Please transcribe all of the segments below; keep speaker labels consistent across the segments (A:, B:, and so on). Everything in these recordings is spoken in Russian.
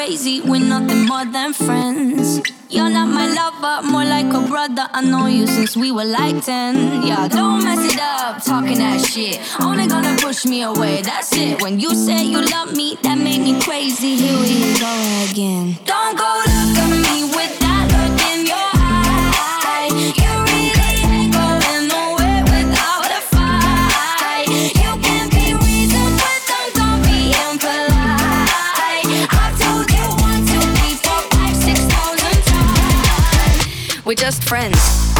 A: crazy, we're nothing more than friends. You're not my lover, more like a brother. I know you since we were like 10. Yeah, don't mess it up, talking that shit. Only gonna push me away, that's it. When you said you love me, that made me crazy. Here we go again. Don't go look at me with that look in your eye. You really ain't going nowhere without a fight. You can be reasoned with them, don't be impolite. I've told you 1, 2, 3, 4, 5, 6,000 times. We're just friends.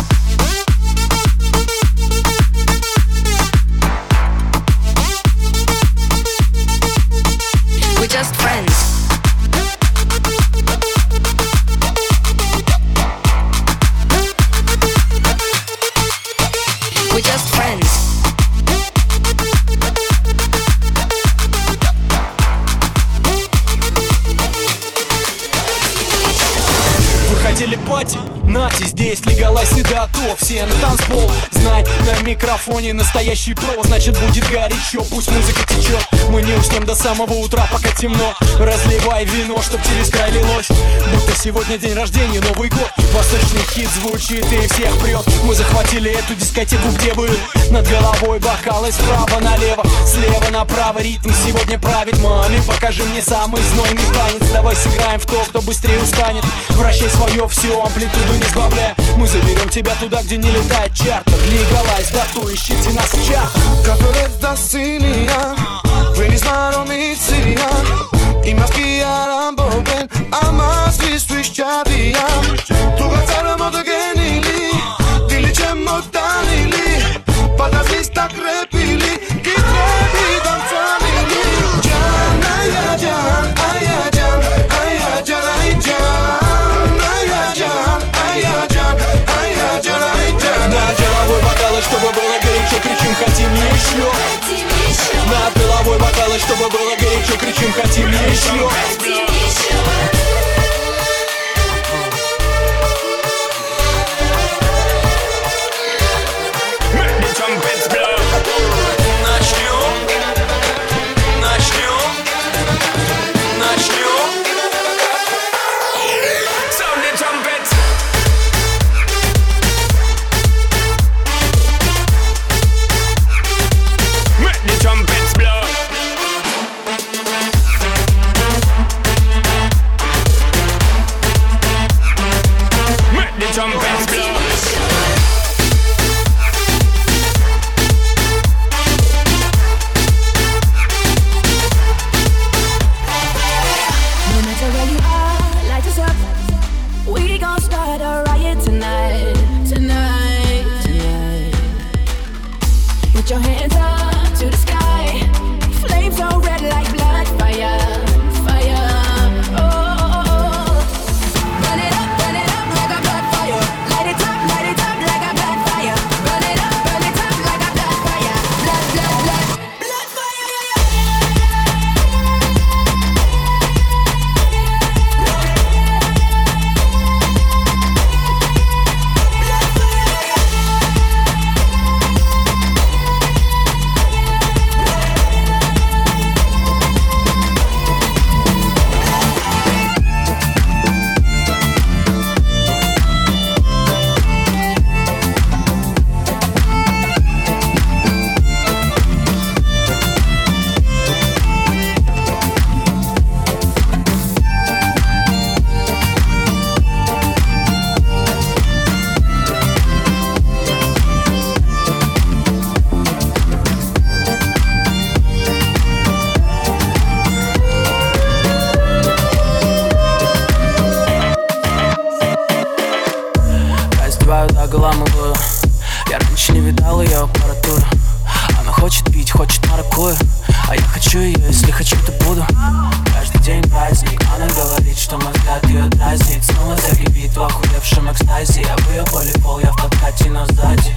A: We're just friends. We're just friends.
B: Вы хотели пати? Нате, здесь легалайз и готов. Все на танцпол, знай, на микрофоне настоящий про. Значит будет горячо, пусть музыка течет. Мы не уснем до самого утра, пока темно. Разливай вино, чтоб через край лилось. Будто сегодня день рождения, Новый год. Восточный хит звучит и всех прет. Мы захватили эту дискотеку, где вы. Над головой бокалы справа налево, слева направо. Ритм сегодня правит. Маме, покажи мне самый знойный танец. Давай сыграем в то, кто быстрее устанет. Вращай свое все, амплитуду не сбавляя. Мы заберем тебя туда, где не летает чартер. Легалайз, да то ищите нас в чартах.
C: Cafeles da Sinia, veni smaromicinia I maski arambo ben, ama svi su iščadija. Tu ga caramo da genili, dili ćemo danili. Pa da svi sta krepili, ki trebi dancanili. Can, aja can, aja can, aja can, aj can. Aja can, aja can, aja can, aj can.
B: На деловой бокалы, чтобы было горячо, кричим, хотим еще. Над головой бокалы, чтобы было горячо, кричим, хотим еще.
D: Я раньше не видал ее аппаратуру. Она хочет пить, хочет маракую, а я хочу ее, если хочу, то буду. Каждый день праздник, она говорит, что мой взгляд ее дразнит. Снова загибит в охуевшем экстазе. Я в ее поле пол, я в подкате, но сзади.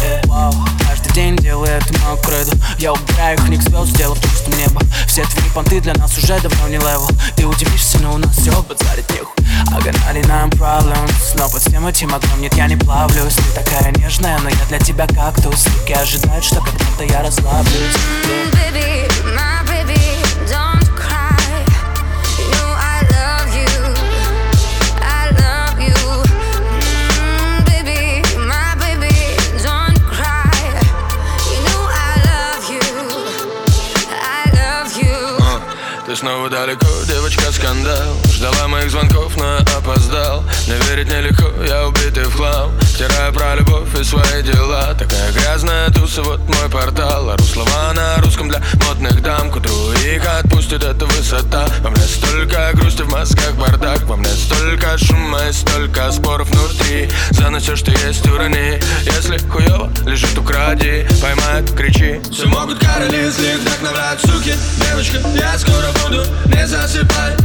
D: Каждый день делаю это мою кредо. Я убираю их, ник звезд, дело в том, что небо. Все твои понты для нас уже давно не левел. Ты удивишься, но у нас все базарит нехуй. А гонали нам problems, но под всем этим огнем нет, я не плавлюсь. Ты такая нежная, но я для тебя кактус. Руки ожидают, что когда-то я расслаблюсь.
A: Baby, my baby, don't cry. You know I love
E: Ты снова далеко, девочка, скандал. Ждала моих звонков, но я опоздал. Не верить нелегко, я убитый в хлам. Втираю про любовь и свои дела. Такая грязная туса, вот мой портал. Ору слова на русском для модных дам. К утру их отпустит эта высота. Во мне столько грусти, в мозгах бардак. Во мне столько шума и столько споров внутри. За ночь все, что есть, урони. Если хуёво лежит, укради. Поймают, кричи. Все могут короли, если их вдохновляют суки. Девочка, я скоро буду, не засыпай.